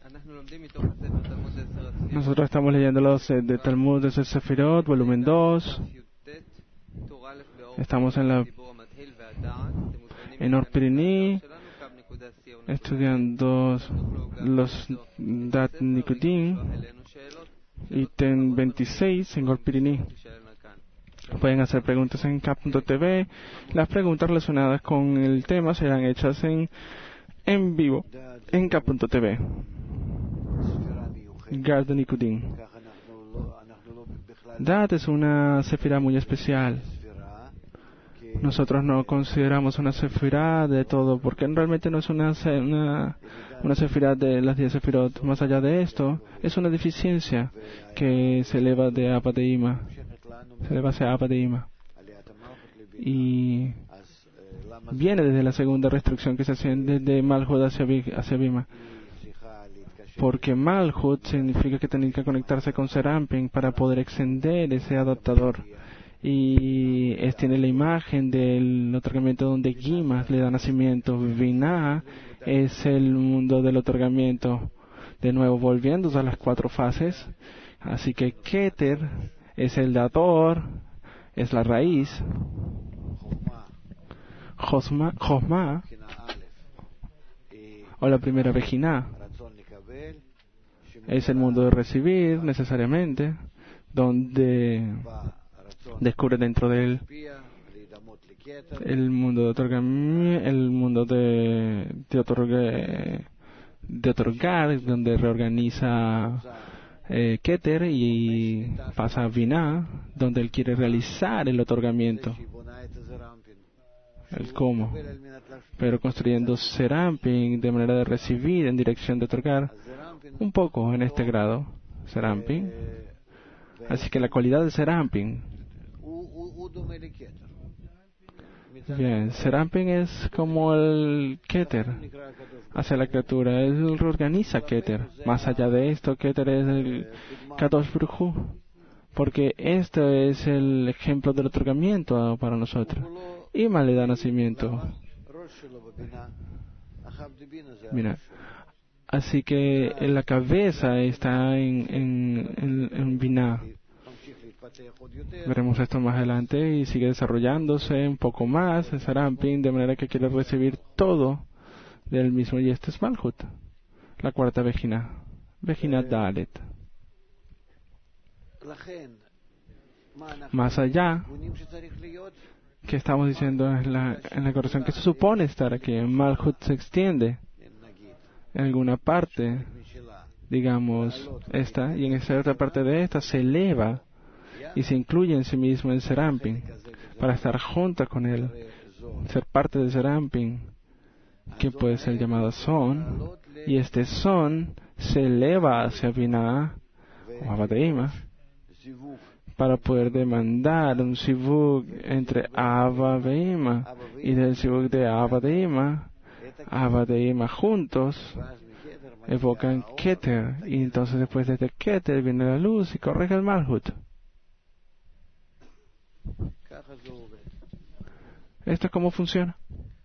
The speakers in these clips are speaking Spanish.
Nosotros estamos leyendo los de Talmud de Sefirot, volumen 2. Estamos en Or Pirini, estudiando los Dat Nikudim, ítem 26 en Or Pirini. Pueden hacer preguntas en K.tv. Las preguntas relacionadas con el tema serán hechas en vivo en K.tv. Garden Nikudim. Dat es una sefirá muy especial. Nosotros no consideramos una sefirá de todo, porque realmente no es una sefirá de las 10 sefirot. Más allá de esto, es una deficiencia que se eleva de Abba de Ima. Se eleva hacia Abba de Ima. Y viene desde la segunda restricción que se hace desde Malhut hacia Bima. Porque Malhut significa que tiene que conectarse con Serampin para poder extender ese adaptador. Y tiene la imagen del otorgamiento donde Gimas le da nacimiento. Binah es el mundo del otorgamiento. De nuevo, volviendo a las 4 fases. Así que Keter es el dador, es la raíz. Josma, o la primera Vejina, es el mundo de recibir necesariamente, donde descubre dentro de él el mundo de otorgamiento, el mundo de otorgar, donde reorganiza Keter y pasa a Binah, donde él quiere realizar el otorgamiento, el cómo, pero construyendo Serampin de manera de recibir en dirección de otorgar, un poco en este grado, Serampin. Así que la cualidad de Serampin, bien, Serampin es como el Keter hacia la criatura, él reorganiza Keter. Más allá de esto, Keter es el Kadosh Baruj Hu, porque este es el ejemplo del otorgamiento para nosotros. Ima le da nacimiento. Mira, así que en la cabeza está en Binah. Veremos esto más adelante y sigue desarrollándose un poco más en Serampin, de manera que quiere recibir todo del mismo. Y este es Malhut, la cuarta Vejina, Vejina Dalet. Más allá, que estamos diciendo en la corrección, que se supone estar aquí. Malhut se extiende en alguna parte, digamos esta, y en esa otra parte de esta se eleva y se incluye en sí mismo en Serampin para estar junto con él, ser parte de Serampin, que puede ser llamado Son, y este Son se eleva hacia Binah o Abba de Ima para poder demandar un sivug entre Abba de Ima, y del sivug de Abba de Ima juntos evocan Keter, y entonces después de Keter viene la luz y corrige el Malhut. ¿Esto es cómo funciona?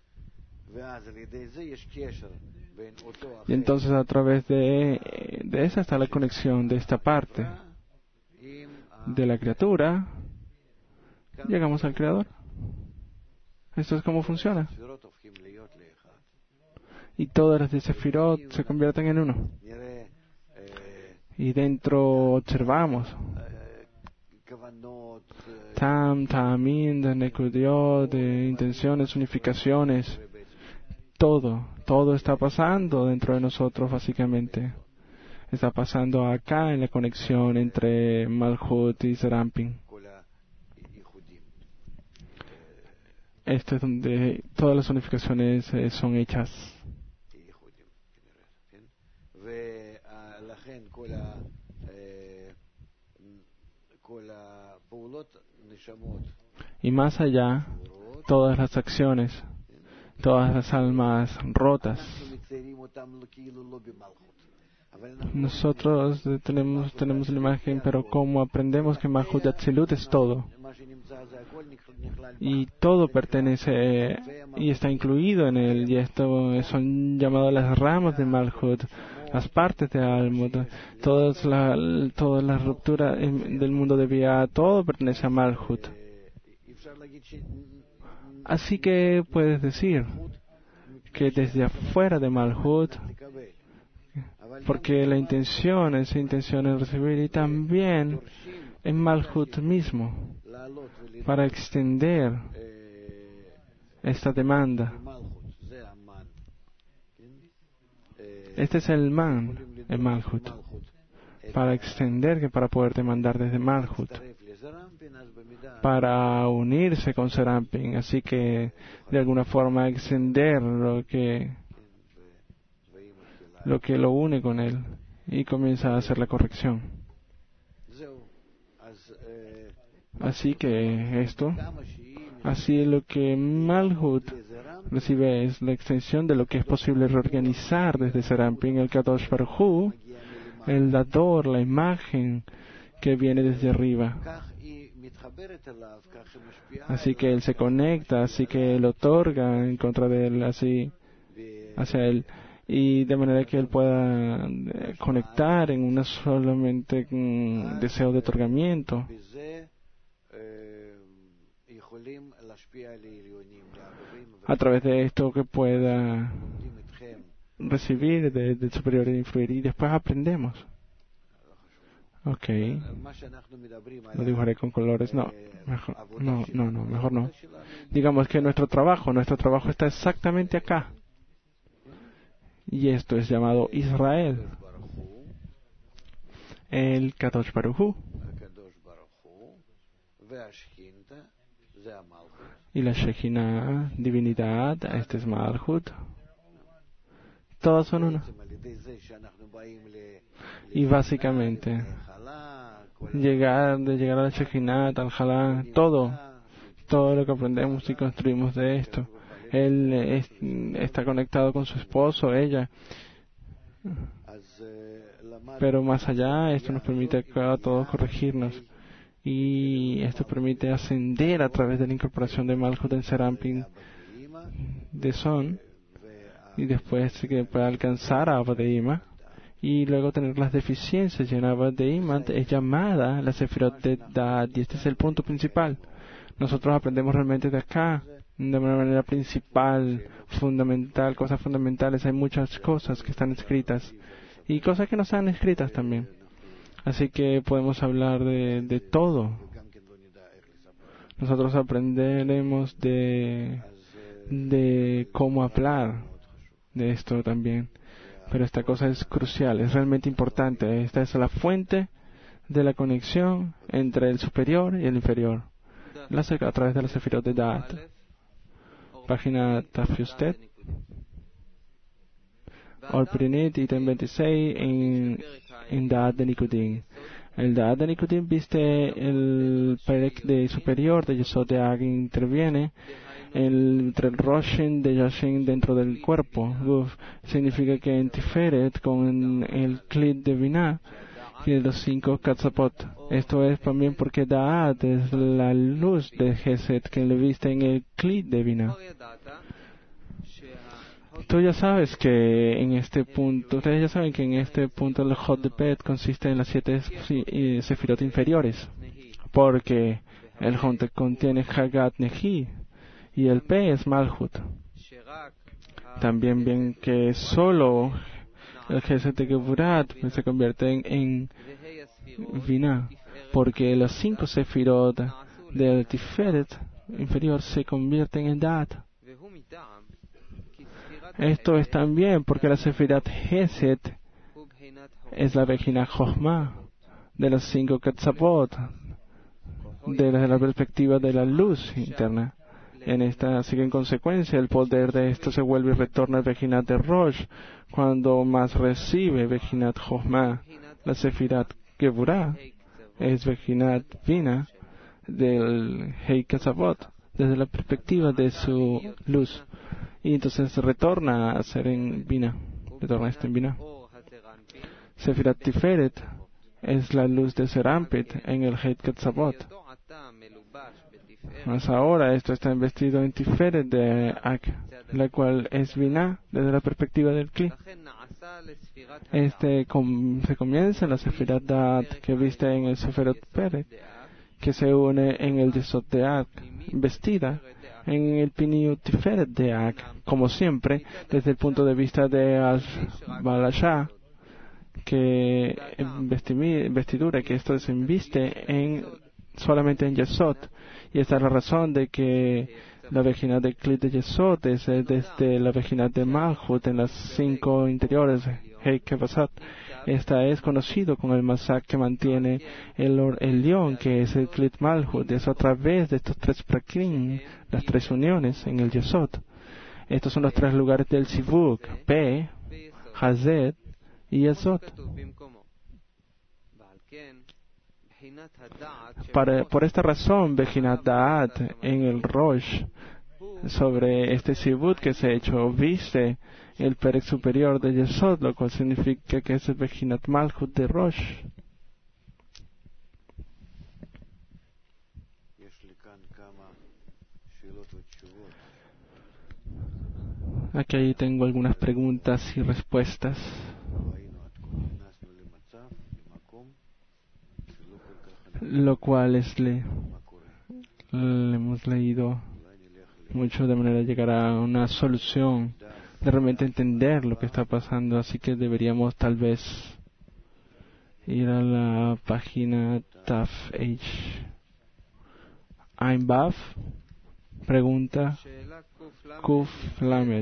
Y entonces a través de esa está la conexión de esta parte de la criatura, llegamos al Creador. Esto es cómo funciona. Y todas las de Sefirot se convierten en uno. Y dentro observamos Ta'amin, de Nekudiot, de intenciones, unificaciones. Todo está pasando dentro de nosotros, básicamente. Está pasando acá en la conexión entre Malhut y Serampin. Esto es donde todas las unificaciones son hechas. Y más allá, todas las acciones, todas las almas rotas. Nosotros tenemos la imagen, pero como aprendemos que Malhut Atzilut es todo, y todo pertenece y está incluido en él, y esto son llamadas las ramas de Malhut, las partes de Almud, toda la ruptura del mundo de Bia, todo pertenece a Malhut. Así que puedes decir que desde afuera de Malhut, porque esa intención es recibir, y también en Malhut mismo, para extender esta demanda. Este es el man en Malhut, para extender, que para poder demandar desde Malhut, para unirse con Serampin, así que de alguna forma extender lo que lo une con él, y comienza a hacer la corrección. Así que esto, así lo que Malhut recibe es la extensión de lo que es posible reorganizar desde Serampin, el Kadosh Baruj Hu, el dador, la imagen que viene desde arriba. Así que él se conecta, así que él otorga en contra de él, así hacia él, y de manera que él pueda conectar en una solamente deseo de otorgamiento. A través de esto que pueda recibir del superior e influir, y después aprendemos. Ok. Lo dibujaré con colores. No, mejor no. Digamos que nuestro trabajo está exactamente acá. Y esto es llamado Israel. El Kadosh Baruj Hu. Y la Shekhinah, divinidad, este es Malhut. Todos son uno. Y básicamente, llegar a la Shekhinah, al Halá, todo lo que aprendemos y construimos de esto. Él está conectado con su esposo, ella. Pero más allá, esto nos permite a todos corregirnos. Y esto permite ascender a través de la incorporación de Malhut en Serampin de Son, y después que pueda alcanzar a Abba de Ima, y luego tener las deficiencias. Y en Abba de Ima es llamada la Sefirot de Dad, y este es el punto principal. Nosotros aprendemos realmente de acá, de una manera principal, fundamental, cosas fundamentales. Hay muchas cosas que están escritas y cosas que no están escritas también. Así que podemos hablar de todo. Nosotros aprenderemos de cómo hablar de esto también. Pero esta cosa es crucial, es realmente importante. Esta es la fuente de la conexión entre el superior y el inferior. A través de la Sefirot de Da'at. Página Tafyustet. Orprinit, ítem 26, en Da'at de Nikudim. El Da'at de Nikudim viste el Perek de superior de Yesod de Ag, interviene entre el Roshin de Yashin dentro del cuerpo. Guf significa que en Tiferet, con el Klit de Binah, tiene los 5 Katzapot. Esto es también porque Da'at es la luz de Gesed que le viste en el Klit de Binah. Tú ya sabes que en este punto, ustedes ya saben que en este punto el Hot de Pet consiste en las 7 sefirot inferiores, porque el Hot contiene Hagat Nehi y el P es Malhut. También bien que solo el Gesed de Geburat se convierte en Binah, porque las 5 sefirot del Tiferet inferior se convierten en Da'at. Esto es también porque la Sefirat Gesed es la Vejina Chochmah de los 5 Katzapot, desde la perspectiva de la luz interna. Así que en consecuencia el poder de esto se vuelve y retorna al Vejinat de Rosh, cuando más recibe Vejinat Chochmah. La Sefirat Geburah es Vejinat Bina del Hei Katzapot, desde la perspectiva de su luz. Y entonces retorna a ser en Binah. Retorna en Binah. Sefirat Tiferet es la luz de Serampit en el Heit Katzabot. Más ahora esto está investido en Tiferet de Ak. la cual es Binah desde la perspectiva del Kli. Se comienza en la Sefirat Da'at que viste en el Seferot Peret, que se une en el Yesod De'at, vestida en el Piniut Tiferet De'at, como siempre, desde el punto de vista de Al-Balashah, que vestidura, que esto se inviste solamente en Yesod. Y esta es la razón de que la vejina de Kli de Yesod es desde la vejina de Malchut en las 5 interiores, Hei Kevasat. Esta es conocido con el Masak que mantiene el león, que es el Klit Malchut. Es a través de estos 3 prakim, las 3 uniones en el Yesod. Estos son los 3 lugares del Sivuk, Pe, Hazed y Yesod. Por esta razón, Bejinat Da'at en el Rosh, sobre este Sivut que se ha hecho, viste el Perek superior de Yesod, lo cual significa que es el Bejinat Malchut de Rosh. Aquí tengo algunas preguntas y respuestas, lo cual le hemos leído mucho de manera de llegar a una solución, de realmente entender lo que está pasando. Así que deberíamos tal vez ir a la página Taf H. Ainbaf pregunta Kuf Lamed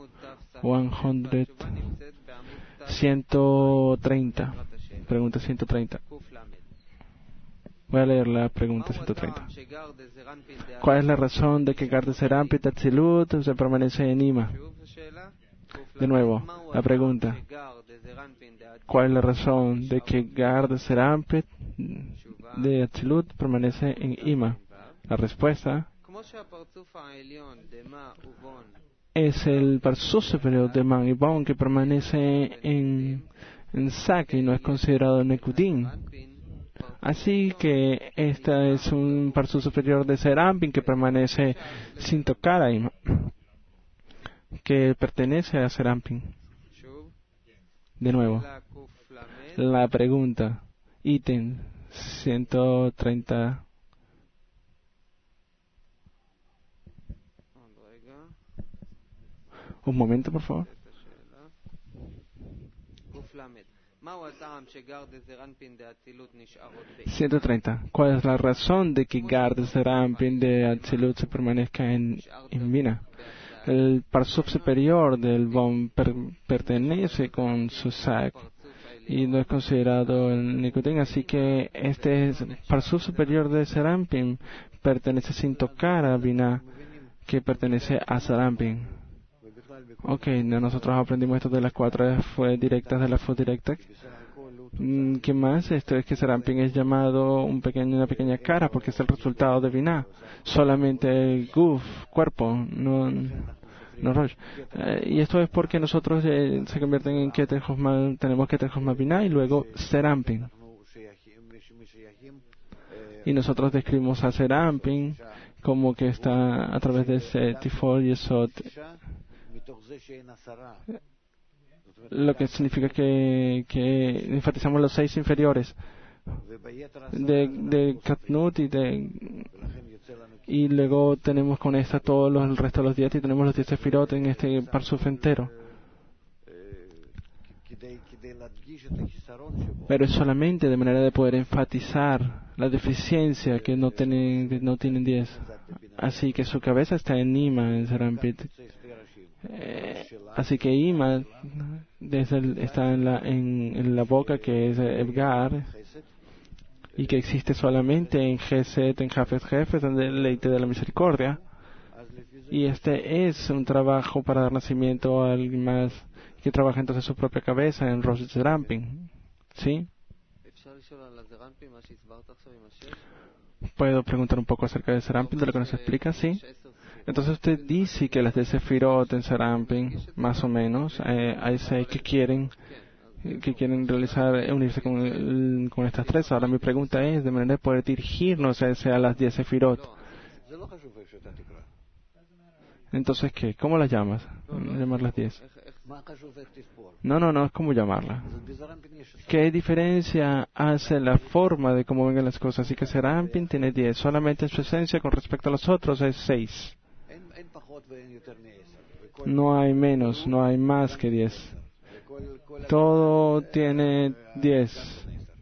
130. Pregunta 130. Voy a leer la pregunta 130. ¿Cuál es la razón de que Garde Serampit Atzilut se permanece en Ima? De nuevo, la pregunta. ¿Cuál es la razón de que Garde Serampit de Atzilut permanece en Ima? La respuesta es el Parsuf superior de Man y Bon que permanece en Sak y no es considerado Nekudin. Así que esta es un Parsuf superior de Serampin que permanece sin tocar a Ima, que pertenece a Serampin. De nuevo, la pregunta, ítem 130. Un momento, por favor. 130. ¿Cuál es la razón de que Garde Serampin de Atzilut se permanezca en Binah? El Parsuf superior del Bon pertenece con su Sak y no es considerado el Nikutin, así que este es Parsuf superior de Serampin pertenece sin tocar a Binah, que pertenece a Serampin. Ok, nosotros aprendimos esto de las 4 directas de la Fud directa. ¿Qué más? Esto es que Serampin es llamado una pequeña cara porque es el resultado de Binah. Solamente el Guf, cuerpo, no Rosh. Y esto es porque nosotros se convierten en Keter Jochma, tenemos Keter Jochma Binah y luego Serampin. Y nosotros describimos a Serampin como que está a través de ese Tifol Yesod, lo que significa que enfatizamos los 6 inferiores de Katnut y luego tenemos con esta todo el resto de los 10 y tenemos los 10 Sefirot en este Parsuf entero. Pero es solamente de manera de poder enfatizar la deficiencia que no tienen 10. Así que su cabeza está en Ima, en Serampit. Así que Ima está en la boca, que es Edgar, y que existe solamente en Geset, en Jafet, donde el leite de la misericordia. Y este es un trabajo para dar nacimiento a alguien más que trabaja entonces su propia cabeza en Rosh Serampin. ¿Sí? ¿Puedo preguntar un poco acerca de Serampin, de lo que nos explica? Sí. Entonces usted dice que las de Sefirot en Serampin, más o menos, hay 6 que quieren unirse con estas 3. Ahora mi pregunta es, de manera de poder dirigirnos a las 10 Sefirot. Entonces, ¿qué? ¿Cómo las llamas? Llamarlas 10. No, es como llamarla. ¿Qué diferencia hace la forma de cómo vengan las cosas? Así que Serampin tiene 10. Solamente su esencia con respecto a los otros es 6. No hay menos, no hay más que 10. Todo tiene 10.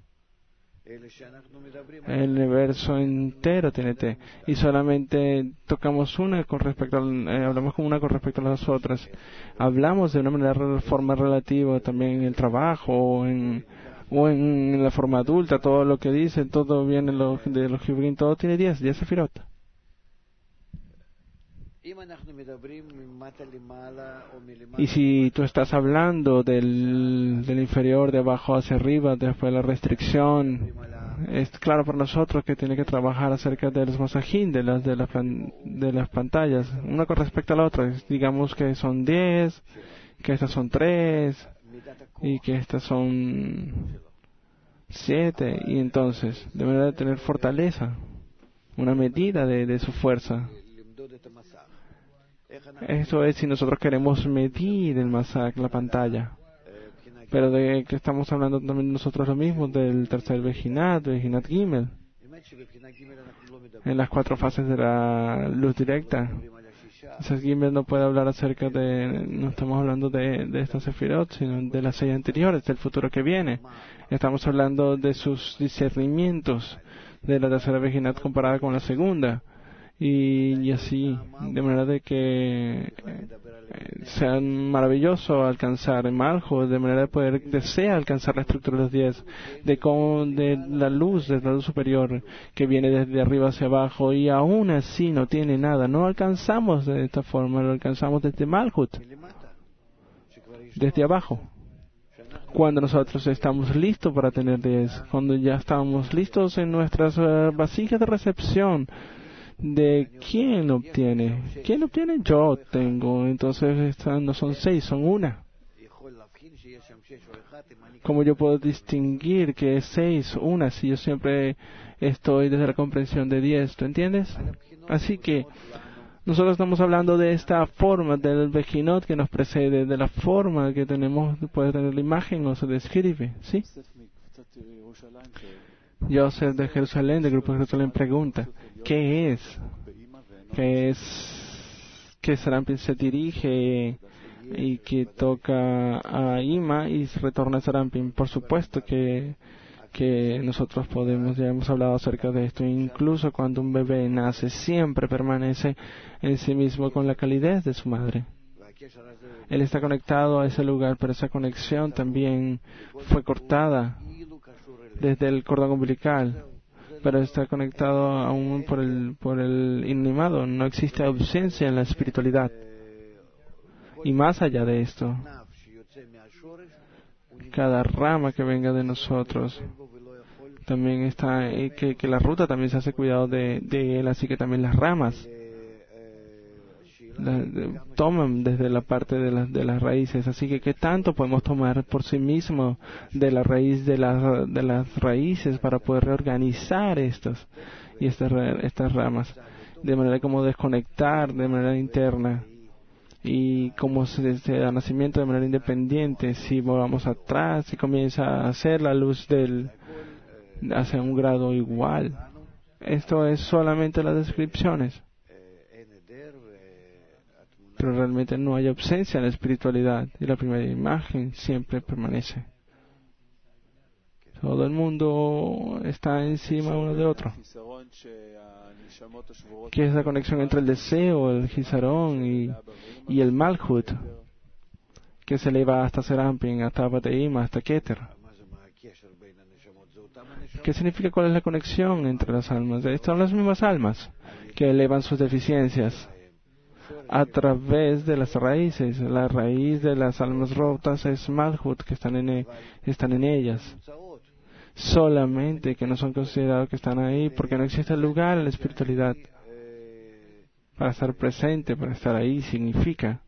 El universo entero tiene T. Y solamente tocamos una con respecto hablamos con una con respecto a las otras. Hablamos de una manera forma relativa también en el trabajo o en la forma adulta. Todo lo que dice, todo viene de los Hibrin, todo tiene 10 sefirot. Y si tú estás hablando del inferior de abajo hacia arriba, después de la restricción, es claro para nosotros que tiene que trabajar acerca de los masajín, de las pantallas, una con respecto a la otra. Digamos que son 10, que estas son 3 y que estas son 7, y entonces, de manera de tener fortaleza, una medida de su fuerza. Eso es si nosotros queremos medir el masaje, la pantalla. Pero de que estamos hablando también nosotros lo mismo, del tercer Bejinat Gimel. En las 4 fases de la luz directa. Esas Gimel no puede hablar acerca no estamos hablando de estas sefirot, sino de las 6 anteriores, del futuro que viene. Estamos hablando de sus discernimientos de la tercera Bejinat comparada con la segunda. Y así, de manera de que sea maravilloso alcanzar el Maljo, de manera de poder desea alcanzar la estructura de los 10, de la luz superior que viene desde arriba hacia abajo, y aún así no tiene nada. No alcanzamos de esta forma, lo alcanzamos desde Malhut, desde abajo. Cuando nosotros estamos listos para tener 10, cuando ya estamos listos en nuestras vasijas de recepción, ¿de quién obtiene? ¿Quién obtiene? Yo tengo. Entonces no son 6, son 1. ¿Cómo yo puedo distinguir que es 6, 1, si yo siempre estoy desde la comprensión de 10? ¿Tú entiendes? Así que nosotros estamos hablando de esta forma del Bejinot que nos precede, de la forma que tenemos, puede tener la imagen o se describe, ¿sí? Joseph de Jerusalén, del grupo de Jerusalén, pregunta, ¿qué es? Que Serampin se dirige y que toca a Ima y se retorna a Serampin? Por supuesto que nosotros ya hemos hablado acerca de esto. Incluso cuando un bebé nace, siempre permanece en sí mismo con la calidez de su madre. Él está conectado a ese lugar, pero esa conexión también fue cortada desde el cordón umbilical, pero está conectado aún por el inanimado. No existe ausencia en la espiritualidad. Y más allá de esto, cada rama que venga de nosotros también está, que la ruta también se hace cuidado de él, así que también las ramas toman desde la parte de las raíces. Así que ¿qué tanto podemos tomar por sí mismo de la raíz de las raíces para poder reorganizar estas ramas, de manera como desconectar de manera interna y como se da nacimiento de manera independiente? Si volvamos atrás y comienza a hacer la luz hacia un grado igual. Esto es solamente las descripciones, pero realmente no hay ausencia en la espiritualidad, y la primera imagen siempre permanece. Todo el mundo está encima uno de otro. ¿Qué es la conexión entre el deseo, el Gizarón y el Malhut, que se eleva hasta Serampin, hasta Bateima, hasta Keter? ¿Qué significa? ¿Cuál es la conexión entre las almas? Son las mismas almas que elevan sus deficiencias a través de las raíces. La raíz de las almas rotas es Malhut, que están en ellas. Solamente que no son considerados que están ahí porque no existe lugar en la espiritualidad. Para estar presente, para estar ahí, significa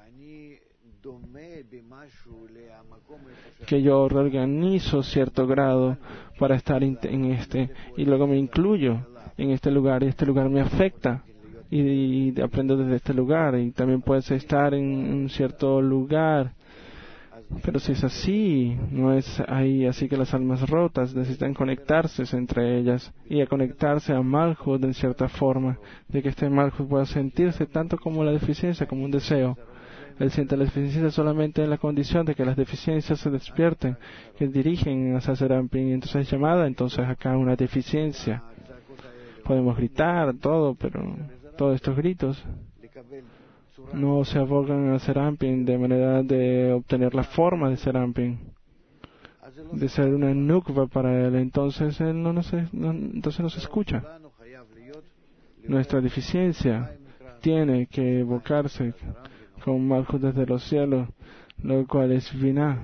que yo reorganizo cierto grado para estar en este, y luego me incluyo en este lugar, y este lugar me afecta y aprendo desde este lugar, y también puedes estar en un cierto lugar. Pero si es así, no es ahí, así que las almas rotas necesitan conectarse entre ellas y a conectarse a Malhut de cierta forma, de que este Malhut pueda sentirse tanto como la deficiencia, como un deseo. Él siente la deficiencia solamente en la condición de que las deficiencias se despierten, que dirigen hacia Serampin, y entonces es llamada, entonces acá una deficiencia. Podemos gritar, todo, pero todos estos gritos no se abogan a Serampin de manera de obtener la forma de Serampin, de ser una nukva para él. Entonces él entonces no se escucha. Nuestra deficiencia tiene que evocarse con Malhut desde los cielos, lo cual es Binah,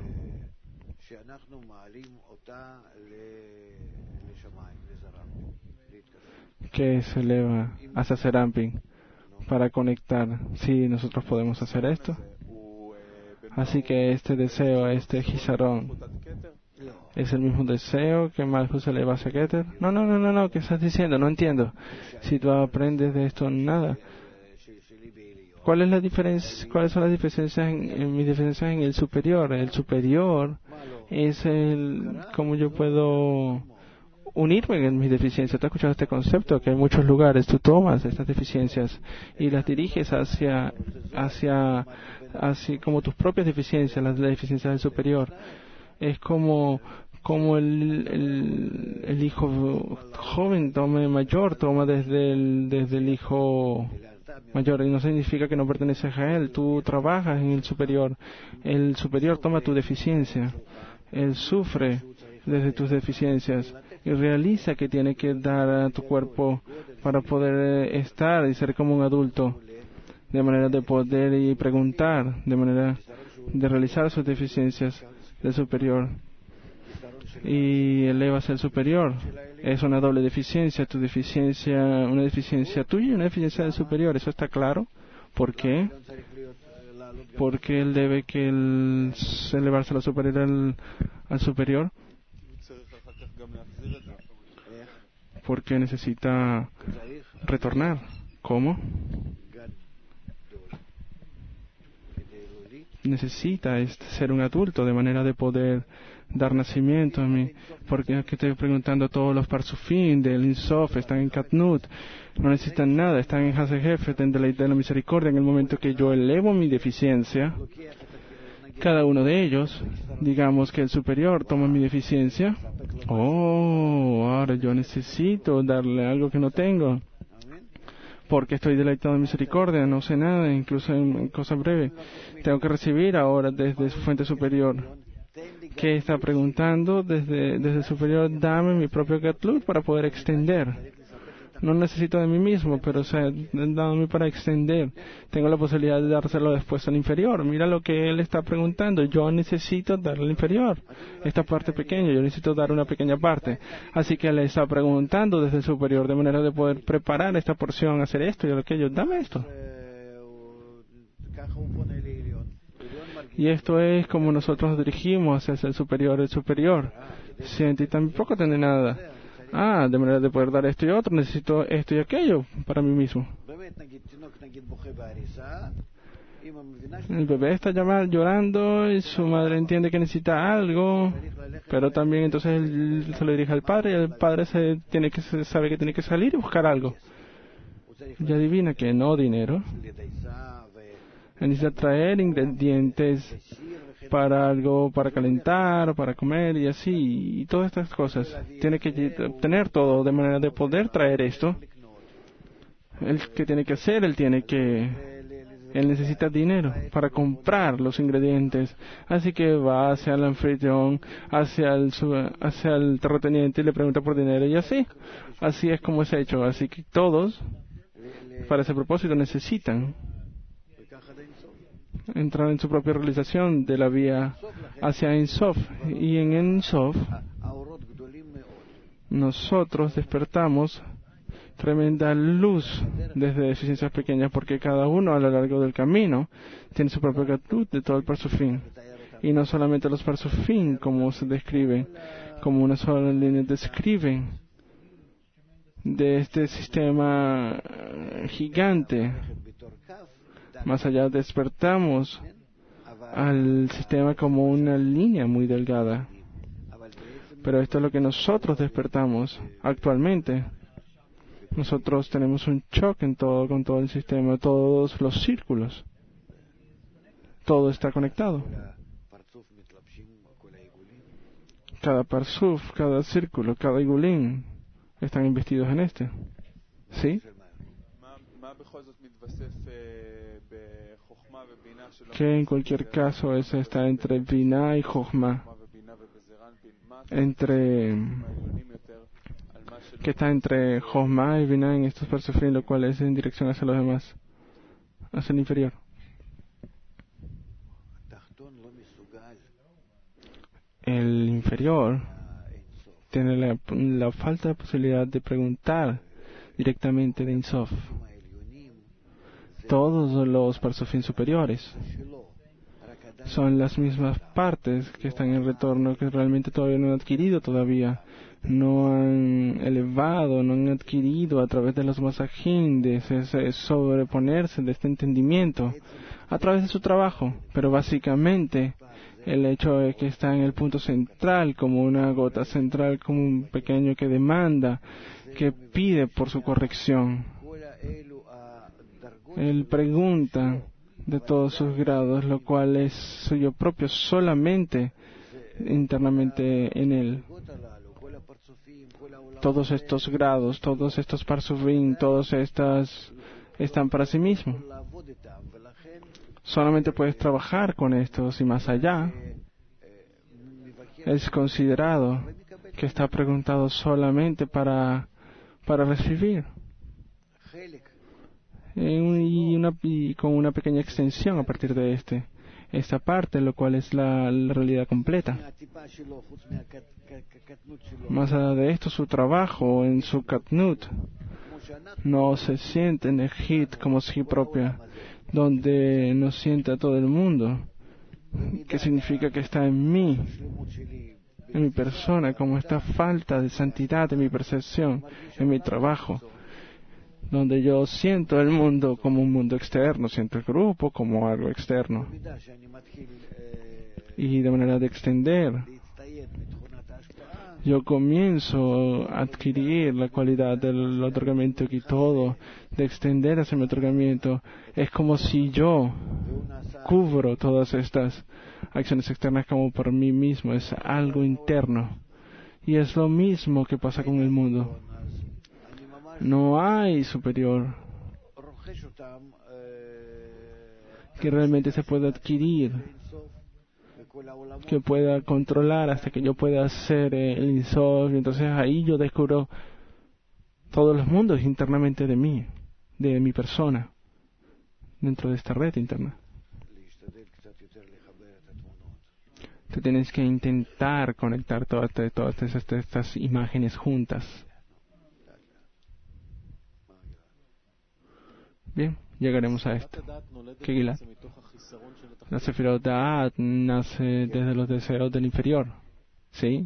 que se eleva hacia Serampin para conectar. Sí, nosotros podemos hacer esto. Así que este deseo, este Hizarón, ¿es el mismo deseo que Malhut se eleva hacia Keter? No, ¿qué estás diciendo? No entiendo. Si tú aprendes de esto, nada. ¿Cuál es la diferencia? ¿Cuáles son las diferencias en mis diferencias en el superior? El superior es cómo yo puedo unirme en mis deficiencias. ¿Tú has escuchado este concepto? Que hay muchos lugares, tú tomas estas deficiencias y las diriges hacia así como tus propias deficiencias, las deficiencias del superior. Es como el hijo joven mayor toma desde el hijo mayor, y no significa que no perteneces a él. Tú trabajas en el superior toma tu deficiencia, él sufre desde tus deficiencias y realiza que tiene que dar a tu cuerpo para poder estar y ser como un adulto, de manera de poder y preguntar, de manera de realizar sus deficiencias del superior, y elevas el superior. Es una doble deficiencia, tu deficiencia, una deficiencia tuya y una deficiencia del superior. ¿Eso está claro? ¿Por qué? Porque él debe elevarse al superior al superior. Porque necesita retornar. ¿Cómo? Necesita ser un adulto de manera de poder dar nacimiento a mí. Porque aquí estoy preguntando, todos los Parsufim del Insof están en Katnut, no necesitan nada, están en Hasehefet, en deleite de la misericordia. En el momento que yo elevo mi deficiencia, cada uno de ellos, digamos que el superior toma mi deficiencia. Ahora yo necesito darle algo que no tengo, porque estoy deleitado en misericordia, no sé nada, incluso en cosas breves. Tengo que recibir ahora desde su fuente superior, que está preguntando desde el superior, dame mi propio Gatlut para poder extender. No necesito de mí mismo, pero dame para extender. Tengo la posibilidad de dárselo después al inferior. Mira lo que él está preguntando. Yo necesito darle al inferior esta parte pequeña. Yo necesito dar una pequeña parte. Así que él está preguntando desde el superior de manera de poder preparar esta porción, hacer esto y aquello. Dame esto. Y esto es como nosotros nos dirigimos hacia el superior. El superior siente y tampoco tiene nada. De manera de poder dar esto y otro, necesito esto y aquello para mí mismo. El bebé está llorando y su madre entiende que necesita algo, pero también entonces él se lo dirige al padre y el padre sabe que tiene que salir y buscar algo. Y adivina que no dinero. Él necesita traer ingredientes para algo, para calentar, para comer y así, y todas estas cosas. Tiene que obtener todo de manera de poder traer esto. ¿Qué tiene que hacer? Él necesita dinero para comprar los ingredientes. Así que va hacia el anfitrión, hacia el terrateniente y le pregunta por dinero y así. Así es como es hecho. Así que todos, para ese propósito, necesitan entrar en su propia realización de la vía hacia Ensof. Y en Ensof nosotros despertamos tremenda luz desde deficiencias pequeñas, porque cada uno a lo largo del camino tiene su propia Gatlut de todo el Parsufim. Y no solamente los Parsufim, como se describe, como una sola línea describen de este sistema gigante. Más allá despertamos al sistema como una línea muy delgada. Pero esto es lo que nosotros despertamos actualmente. Nosotros tenemos un choque con todo el sistema, todos los círculos. Todo está conectado. Cada parsuf, cada círculo, cada igulín están investidos en este. ¿Sí? Que en cualquier caso eso está entre Binah y Jochma. Que está entre Jochma y Binah en estos parsufim, lo cual es en dirección hacia los demás, hacia el inferior. El inferior tiene la falta de posibilidad de preguntar directamente de Ein Sof. Todos los parsufim superiores son las mismas partes que están en retorno, que realmente todavía no han adquirido todavía, no han elevado, no han adquirido a través de los masajim, de sobreponerse de este entendimiento, a través de su trabajo. Pero básicamente el hecho de que está en el punto central, como una gota central, como un pequeño que demanda, que pide por su corrección. Él pregunta de todos sus grados, lo cual es suyo propio solamente internamente en él. Todos estos grados, todos estos parsufim, todos estas están para sí mismos. Solamente puedes trabajar con estos y más allá. Es considerado que está preguntado solamente para recibir. Y con una pequeña extensión a partir de esta parte, lo cual es la realidad completa. Más allá de esto, su trabajo en su katnut no se siente en el hit como sí propia, donde no siente a todo el mundo, que significa que está en mí, en mi persona, como esta falta de santidad en mi percepción, en mi trabajo, donde yo siento el mundo como un mundo externo, siento el grupo como algo externo. Y de manera de extender, yo comienzo a adquirir la cualidad del otorgamiento y todo, de extender hacia mi otorgamiento. Es como si yo cubro todas estas acciones externas como por mí mismo, es algo interno. Y es lo mismo que pasa con el mundo. No hay superior que realmente se pueda adquirir, que pueda controlar hasta que yo pueda hacer el Ein Sof. Y entonces ahí yo descubro todos los mundos internamente de mí, de mi persona, dentro de esta red interna. Tú tienes que intentar conectar todas estas imágenes juntas. Bien, llegaremos a esto. ¿Qué Gilad? La Sefirot Da'at nace desde los deseos del inferior. ¿Sí?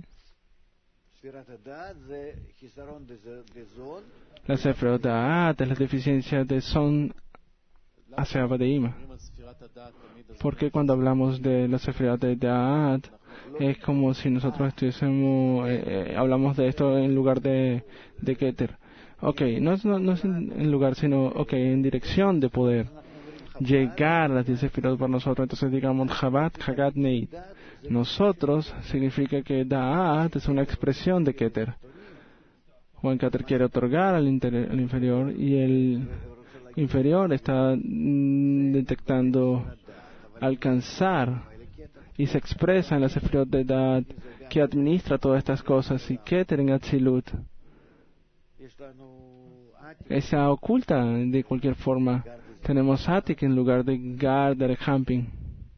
La Sefirot Da'at es la deficiencia de Son hacia Abadeima. Porque cuando hablamos de la Sefirot Da'at es como si nosotros estuviésemos, hablamos de esto en lugar de Keter. No es en lugar, sino, en dirección de poder. Llegar a las 10 Sefirot por nosotros. Entonces digamos, Hagat, Neid. Nosotros significa que Da'at es una expresión de Keter. Juan Keter quiere otorgar al inferior y el inferior está detectando alcanzar y se expresa en la Sefirot de Da'at que administra todas estas cosas y Keter en Atzilut. Esa oculta de cualquier forma. Tenemos Atik en lugar de Garder Hamping.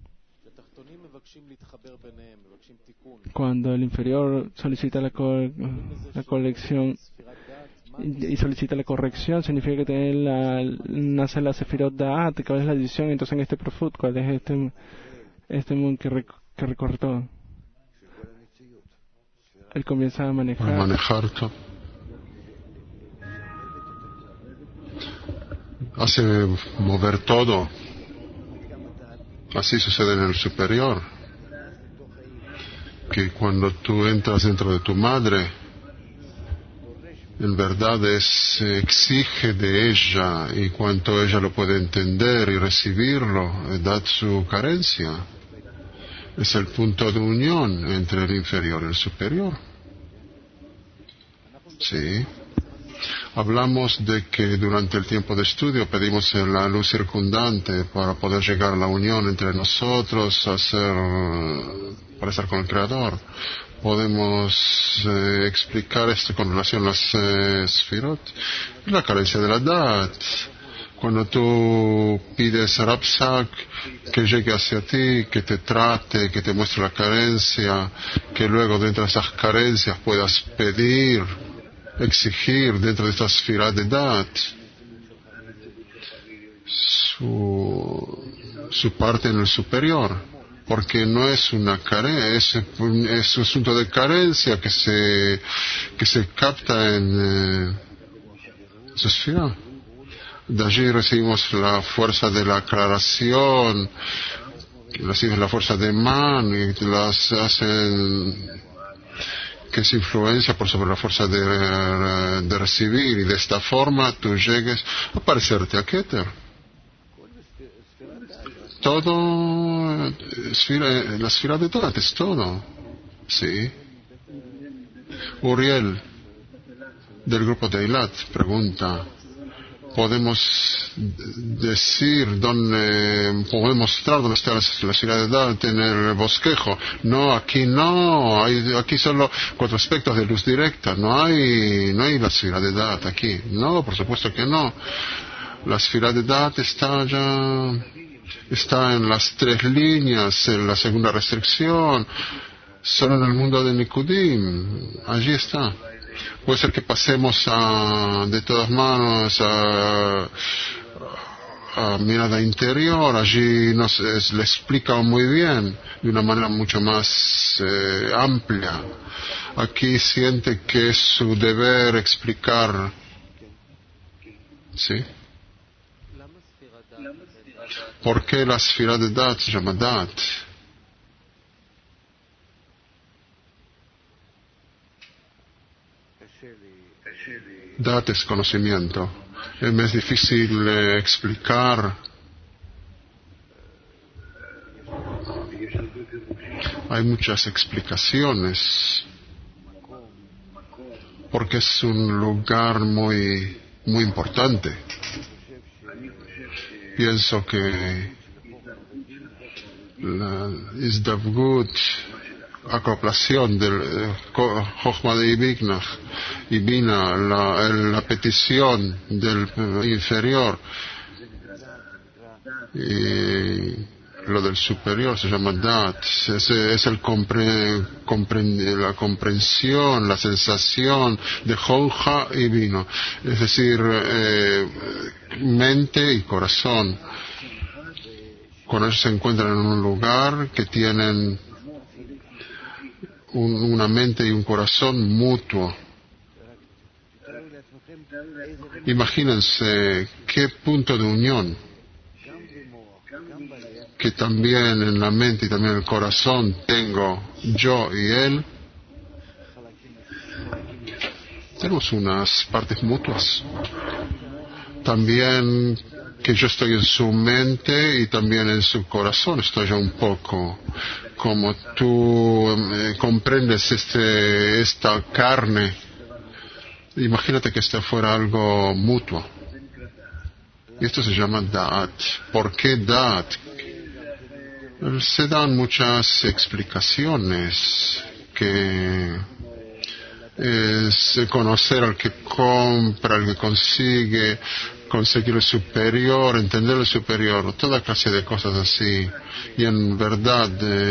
Cuando el inferior solicita la colección y solicita la corrección, significa que nace la Sefirot Da'at. ¿Cuál es la adición entonces en este Profut? ¿Cuál es este mundo que recorre todo? Él comienza a manejar todo. hace mover todo. Así sucede en el superior, que cuando tú entras dentro de tu madre, en verdad exige de ella, y cuanto ella lo puede entender y recibirlo, da su carencia. Es el punto de unión entre el inferior y el superior. Sí. Hablamos de que durante el tiempo de estudio pedimos la luz circundante para poder llegar a la unión entre nosotros, para estar con el Creador. Podemos explicar esto con relación a las Sfirot. La carencia de la edad. Cuando tú pides a Rapsak que llegue hacia ti, que te trate, que te muestre la carencia, que luego dentro de esas carencias puedas pedir, exigir dentro de esta esfera de edad su parte en el superior, porque no es una carencia, es un asunto de carencia que se capta en su esfera. De allí recibimos la fuerza de la aclaración, recibimos la fuerza de Man, y las hacen que es influencia por sobre la fuerza de recibir, y de esta forma tú llegues a parecerte a Keter. Todo, la esfera de Dot es todo. Sí. Uriel, del grupo de Eilat, pregunta, ¿podemos mostrar dónde está la esfera de Dot en el bosquejo? No, aquí no, aquí solo 4 aspectos de luz directa, no hay la esfera de Dot aquí. No, por supuesto que no. La esfera de Dot está en las 3 líneas, en la segunda restricción, solo en el mundo de Nikudim, allí está. Puede ser que pasemos de todas manos a mirada interior, allí le explica muy bien, de una manera mucho más amplia. Aquí siente que es su deber explicar. ¿Sí? ¿Por qué la esfera de Dat se llama Dat? Dat es conocimiento. Me es difícil explicar. Hay muchas explicaciones. Porque es un lugar muy, muy importante. Pienso que la Isdavgut, acoplación del Jochma de Ibina, la petición del inferior, y lo del superior se llama Dat, es la comprensión, la sensación de Joja y vino, es decir, mente y corazón. Cuando ellos se encuentran en un lugar que tienen una mente y un corazón mutuo. Imagínense qué punto de unión, que también en la mente y también en el corazón tengo yo y él. Tenemos unas partes mutuas. También que yo estoy en su mente y también en su corazón estoy yo un poco. Como tú comprendes esta carne, imagínate que esto fuera algo mutuo. Y esto se llama Da'at. ¿Por qué Da'at? Se dan muchas explicaciones, que es conocer al que compra, al que consigue, conseguir el superior, entender el superior, toda clase de cosas así. Y en verdad,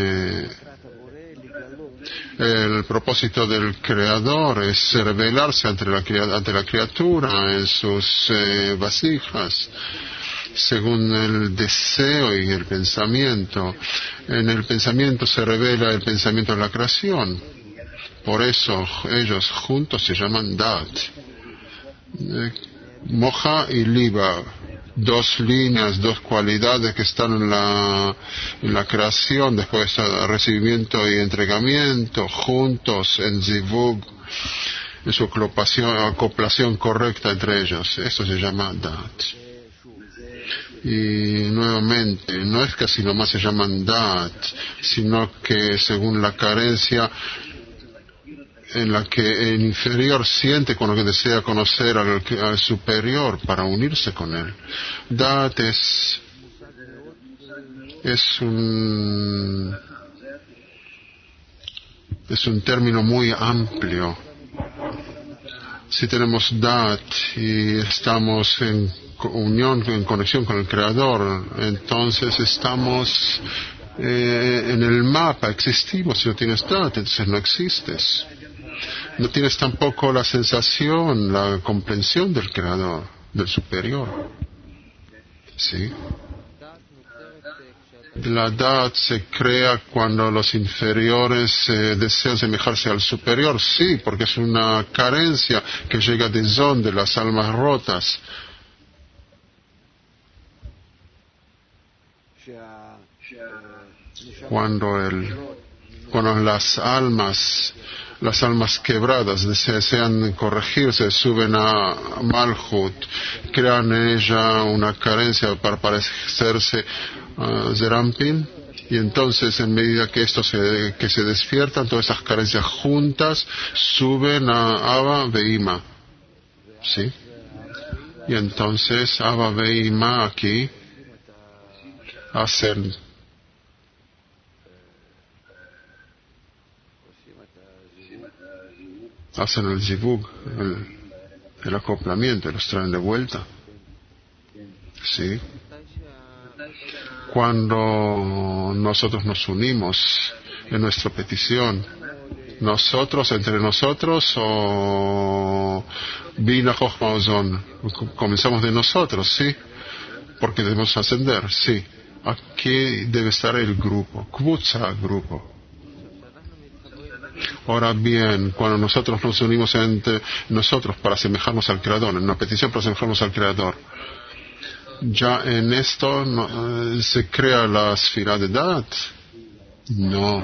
el propósito del Creador es revelarse ante la criatura en sus vasijas, según el deseo y el pensamiento. En el pensamiento se revela el pensamiento de la creación. Por eso ellos juntos se llaman Dat. Moja y Liba. dos líneas, dos cualidades que están en la creación, después de recibimiento y entregamiento, juntos en zivug, en su acoplación correcta entre ellos. Esto se llama dat. Y nuevamente, no es que así nomás se llaman dat, sino que según la carencia en la que el inferior siente cuando desea conocer al superior para unirse con él. Dat es un término muy amplio. Si tenemos dat y estamos en unión, en conexión con el Creador, entonces estamos en el mapa, existimos. Si no tienes dat, entonces no existes. No tienes tampoco la sensación, la comprensión del Creador, del Superior. ¿Sí? La dat se crea cuando los inferiores desean semejarse al superior, sí, porque es una carencia que llega de las almas rotas. Cuando las almas quebradas desean corregirse, suben a Malhut, crean en ella una carencia para parecerse a Zerampin, y entonces en medida que se despiertan, todas esas carencias juntas suben a Abba Veima. ¿Sí? Y entonces Abba Veima aquí hacen el zivug, el acoplamiento, los traen de vuelta. ¿Sí? Cuando nosotros nos unimos en nuestra petición, nosotros, entre nosotros, o Bina Jochma Ozon, comenzamos de nosotros, ¿sí? Porque debemos ascender, sí. Aquí debe estar el grupo, Kvutza, grupo. Ahora bien, cuando nosotros nos unimos entre nosotros para asemejarnos al Creador, en una petición para asemejarnos al Creador, ya en esto se crea la esfera de Dat. No.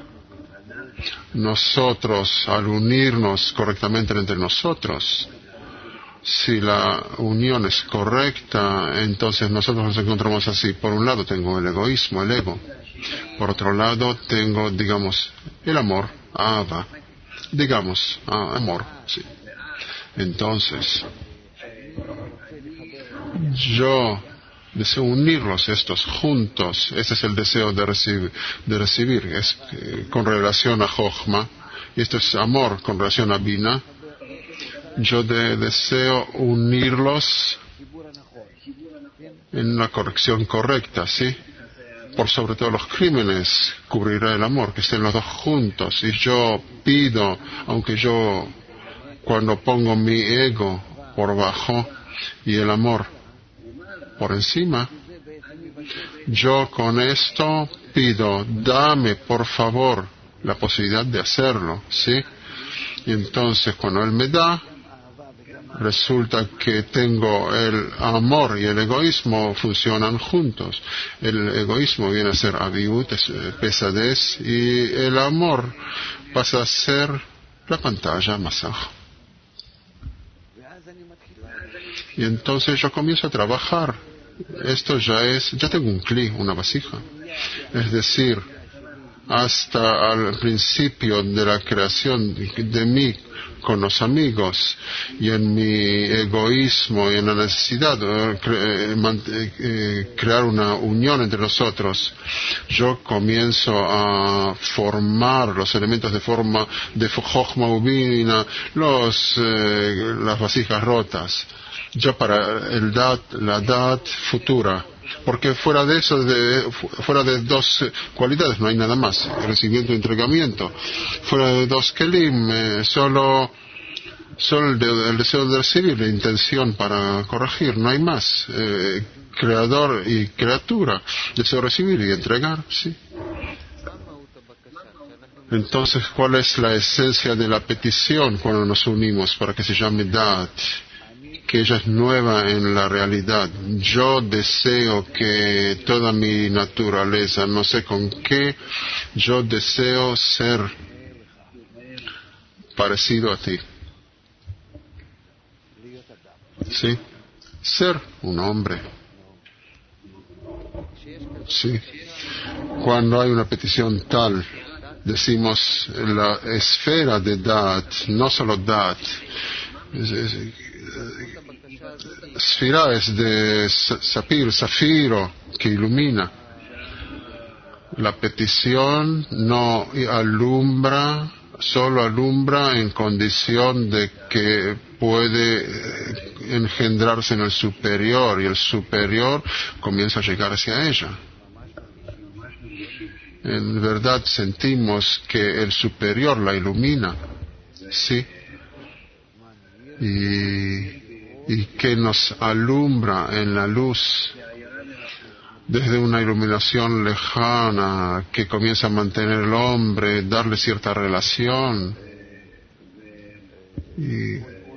Nosotros, al unirnos correctamente entre nosotros, si la unión es correcta, entonces nosotros nos encontramos así. Por un lado tengo el egoísmo, el ego. Por otro lado tengo, digamos, el amor, Ava. Digamos, amor, sí. Entonces, yo deseo unirlos estos juntos. Ese es el deseo de recibir. Es con relación a Jochma. Y esto es amor con relación a Bina. Yo deseo unirlos en una corrección correcta, ¿sí? Por sobre todo los crímenes cubrirá el amor, que estén los dos juntos. Y yo pido, aunque yo cuando pongo mi ego por bajo y el amor por encima, yo con esto pido, dame por favor la posibilidad de hacerlo, ¿sí? Y entonces cuando Él me da, resulta que tengo el amor y el egoísmo funcionan juntos. El egoísmo viene a ser aviut, pesadez, y el amor pasa a ser la pantalla, masaj. Y entonces yo comienzo a trabajar. Esto ya tengo un kli, una vasija. Es decir, hasta al principio de la creación de mí con los amigos y en mi egoísmo y en la necesidad de crear una unión entre nosotros, yo comienzo a formar los elementos de forma de Jochma Ubina, las vasijas rotas, ya para la dat futura. Porque fuera de eso, fuera de dos cualidades no hay nada más, recibimiento y entregamiento. Fuera de dos kelim, solo el deseo de recibir, la intención para corregir, no hay más. Creador y criatura, deseo recibir y entregar, sí. Entonces, ¿cuál es la esencia de la petición cuando nos unimos para que se llame Dat? que ella es nueva en la realidad. Yo deseo que toda mi naturaleza, no sé con qué, yo deseo ser parecido a ti. ¿Sí? Ser un hombre. Sí. Cuando hay una petición tal, decimos la esfera de Dat, no solo Dat. Sfira es de zafiro, que ilumina. La petición no alumbra, solo alumbra en condición de que puede engendrarse en el superior, y el superior comienza a llegar hacia ella. En verdad sentimos que el superior la ilumina, ¿sí? Y que nos alumbra en la luz desde una iluminación lejana que comienza a mantener al hombre, darle cierta relación. Y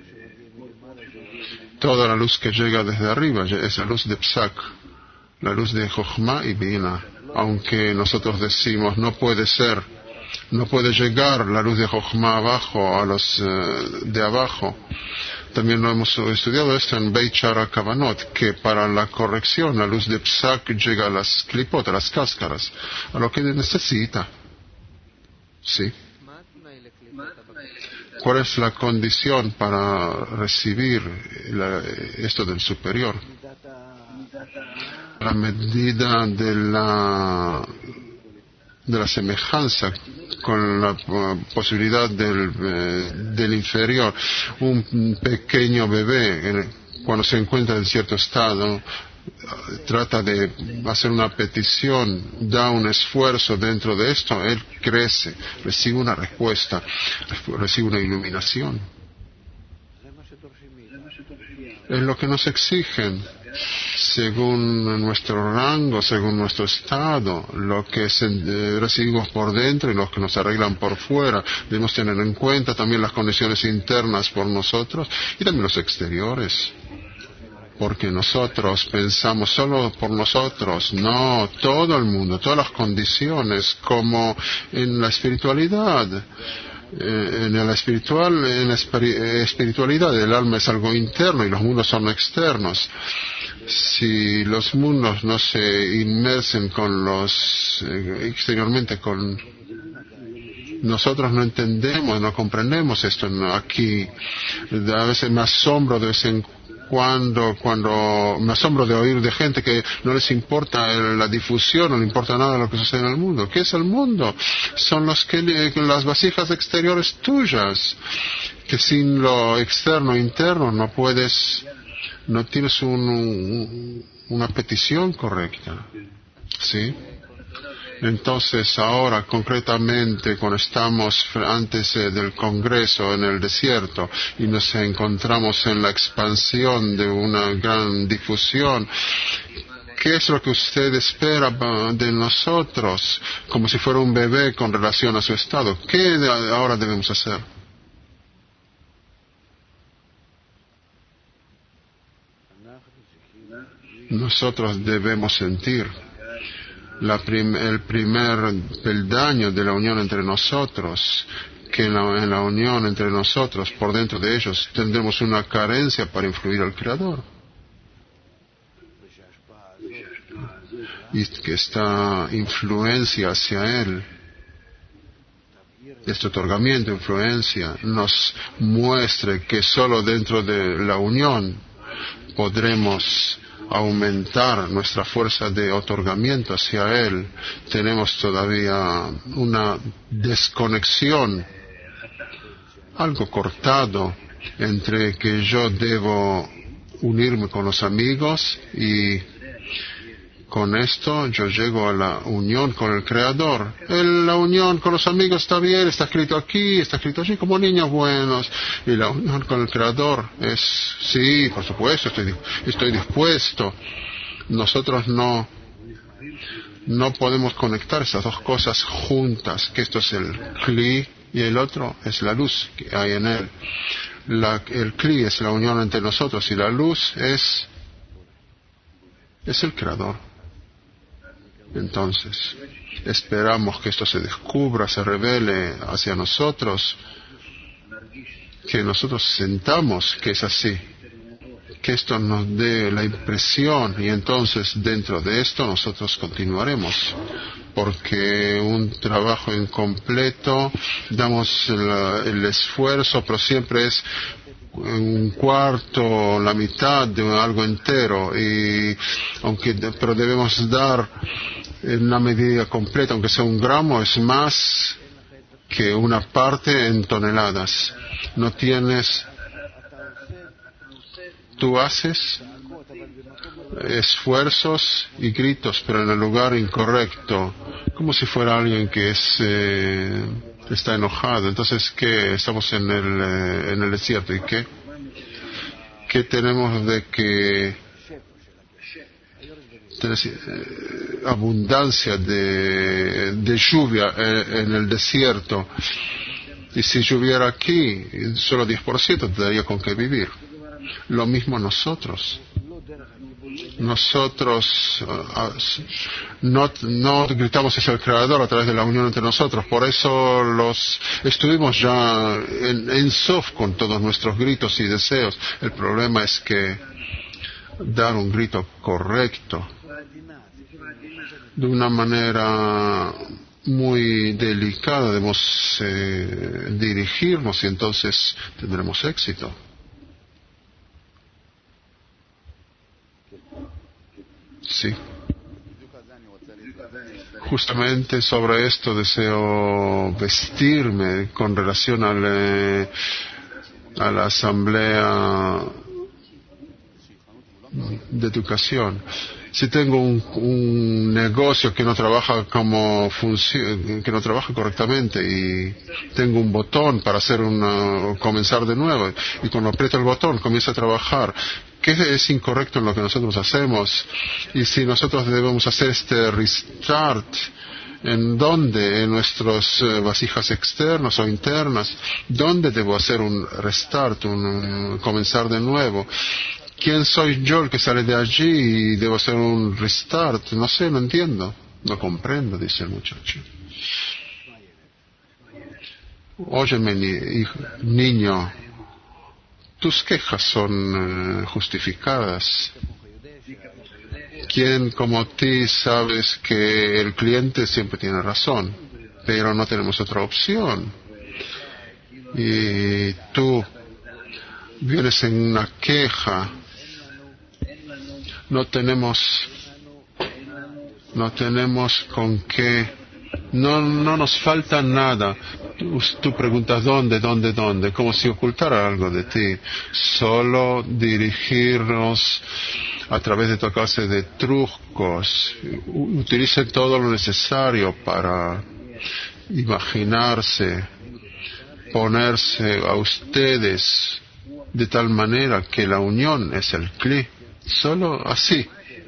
toda la luz que llega desde arriba es la luz de Psak, la luz de Jochma y Bina. Aunque nosotros decimos no puede ser, no puede llegar la luz de Jochma abajo, a los de abajo. También lo hemos estudiado esto en Beit Shara Kavanot, que para la corrección la luz de Psak llega a las clipot, a las cáscaras, a lo que necesita. ¿Sí? ¿Cuál es la condición para recibir esto del superior? La medida de la semejanza con la posibilidad del inferior. Un pequeño bebé, cuando se encuentra en cierto estado, trata de hacer una petición, da un esfuerzo dentro de esto, él crece, recibe una respuesta, recibe una iluminación. Es lo que nos exigen, según nuestro rango, según nuestro estado, lo que recibimos por dentro y lo que nos arreglan por fuera. Debemos tener en cuenta también las condiciones internas por nosotros y también los exteriores. Porque nosotros pensamos solo por nosotros, no, todo el mundo, todas las condiciones, como en la espiritualidad. En la espiritualidad el alma es algo interno y los mundos son externos. Si los mundos no se inmersen exteriormente con nosotros, no entendemos, no comprendemos esto aquí. A veces me asombro de vez en cuando me asombro de oír de gente que no les importa la difusión, no le importa nada lo que sucede en el mundo. ¿Qué es el mundo? Son las vasijas exteriores tuyas, que sin lo externo e interno no tienes una petición correcta. ¿Sí? Entonces ahora concretamente cuando estamos antes del Congreso en el desierto y nos encontramos en la expansión de una gran difusión, ¿qué es lo que usted espera de nosotros? Como si fuera un bebé con relación a su estado. ¿Qué ahora debemos hacer? Nosotros debemos sentir el primer peldaño de la unión entre nosotros, que en la unión entre nosotros, por dentro de ellos, tendremos una carencia para influir al Creador. Y que esta influencia hacia Él, este otorgamiento, influencia, nos muestre que solo dentro de la unión podremos aumentar nuestra fuerza de otorgamiento hacia Él. Tenemos todavía una desconexión, algo cortado, entre que yo debo unirme con los amigos y con esto yo llego a la unión con el Creador. La unión con los amigos está bien, está escrito aquí, está escrito allí, como niños buenos. Y la unión con el Creador es, sí, por supuesto, estoy dispuesto. Nosotros no podemos conectar esas dos cosas juntas, que esto es el Kli y el otro es la luz que hay en él. El Kli es la unión entre nosotros y la luz es el Creador. Entonces, esperamos que esto se descubra, se revele hacia nosotros, que nosotros sentamos que es así, que esto nos dé la impresión, y entonces dentro de esto nosotros continuaremos, porque un trabajo incompleto, damos el esfuerzo, pero siempre es un cuarto, la mitad de algo entero, pero debemos dar en una medida completa, aunque sea 1 gramo, es más que una parte en toneladas. No tienes, tú haces esfuerzos y gritos, pero en el lugar incorrecto, como si fuera alguien que está enojado. Entonces, ¿qué? Estamos en el desierto, ¿y qué? ¿Qué tenemos de que abundancia de lluvia en el desierto? Y si lloviera aquí, solo 10% te daría con qué vivir. Lo mismo nosotros. Nosotros no gritamos hacia el Creador a través de la unión entre nosotros. Por eso estuvimos ya en Sof con todos nuestros gritos y deseos. El problema es que dar un grito correcto, de una manera muy delicada, debemos dirigirnos, y entonces tendremos éxito. Sí. Justamente sobre esto deseo vestirme con relación a la asamblea de educación. Si tengo un negocio que no trabaja que no trabaja correctamente, y tengo un botón para comenzar de nuevo, y cuando aprieto el botón comienza a trabajar, ¿qué es incorrecto en lo que nosotros hacemos? Y si nosotros debemos hacer este restart, ¿en dónde? ¿En nuestras vasijas externas o internas? ¿Dónde debo hacer un restart, comenzar de nuevo? ¿Quién soy yo el que sale de allí y debo hacer un restart? No sé, no entiendo. No comprendo, dice el muchacho. Óyeme, niño, tus quejas son justificadas. ¿Quién como ti sabes que el cliente siempre tiene razón? Pero no tenemos otra opción. Y tú vienes en una queja. No tenemos con qué, no nos falta nada. Tú preguntas ¿dónde? Como si ocultara algo de ti. Solo dirigirnos a través de toda clase de trucos. Utilicen todo lo necesario para imaginarse, ponerse a ustedes de tal manera que la unión es el Kli. Solo así.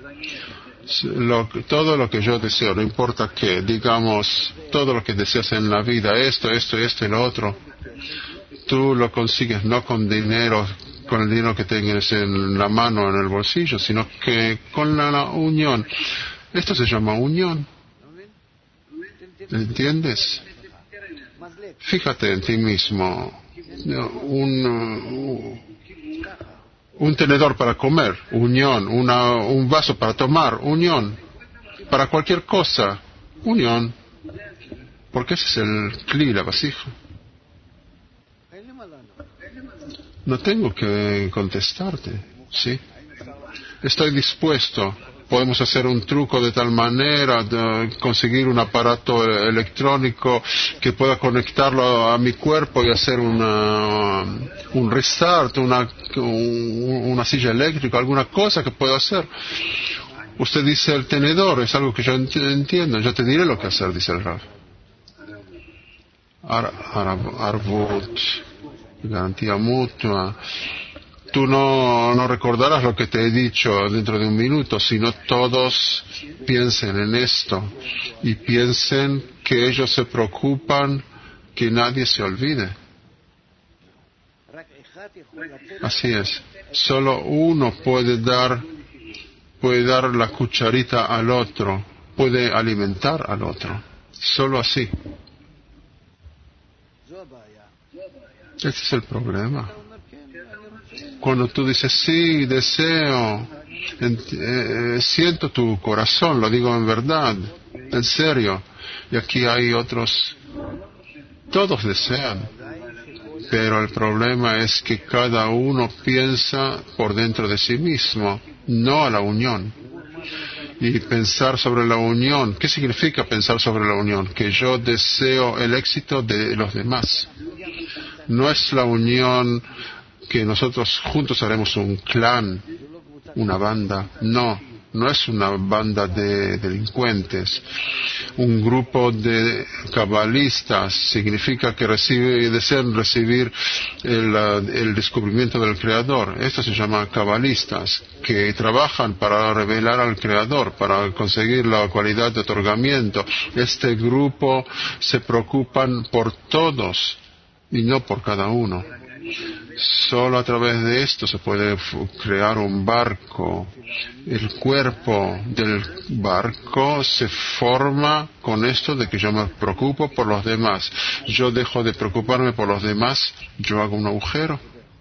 Todo lo que yo deseo, no importa qué, digamos, todo lo que deseas en la vida, esto y lo otro, tú lo consigues no con dinero, con el dinero que tengas en la mano o en el bolsillo, sino que con la unión. Esto se llama unión. ¿Entiendes? Fíjate en ti mismo. Un tenedor para comer, unión. Un vaso para tomar, unión. Para cualquier cosa, unión. Porque ese es el Kli, la vasija. No tengo que contestarte, ¿sí? Estoy dispuesto. Podemos hacer un truco de tal manera, de conseguir un aparato electrónico que pueda conectarlo a mi cuerpo y hacer un restart, una silla eléctrica, alguna cosa que pueda hacer. Usted dice el tenedor, es algo que yo entiendo, yo te diré lo que hacer, dice el Rav. Arvut, garantía mutua. Tú no recordarás lo que te he dicho dentro de un minuto, sino todos piensen en esto y piensen que ellos se preocupan que nadie se olvide. Así es. Solo uno puede dar la cucharita al otro, puede alimentar al otro. Solo así. Ese es el problema. Cuando tú dices, sí, deseo, siento tu corazón, lo digo en verdad, en serio. Y aquí hay otros, todos desean. Pero el problema es que cada uno piensa por dentro de sí mismo, no a la unión. Y pensar sobre la unión, ¿qué significa pensar sobre la unión? Que yo deseo el éxito de los demás. No es la unión que nosotros juntos haremos un clan, una banda. No es una banda de delincuentes. Un grupo de cabalistas significa que desean recibir el descubrimiento del Creador. Esto se llama cabalistas, que trabajan para revelar al Creador, para conseguir la cualidad de otorgamiento. Este grupo se preocupan por todos y no por cada uno. Solo a través de esto se puede crear un barco. El cuerpo del barco se forma con esto de que yo me preocupo por los demás. Yo dejo de preocuparme por los demás, yo hago un agujero.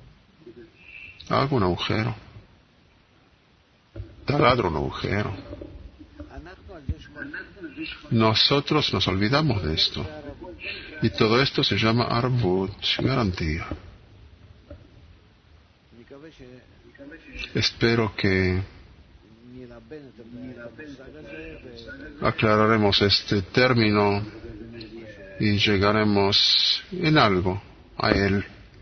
Taladro un agujero. Nosotros nos olvidamos de esto. Y todo esto se llama Arvut, garantía. Espero que aclararemos este término y llegaremos en algo a él.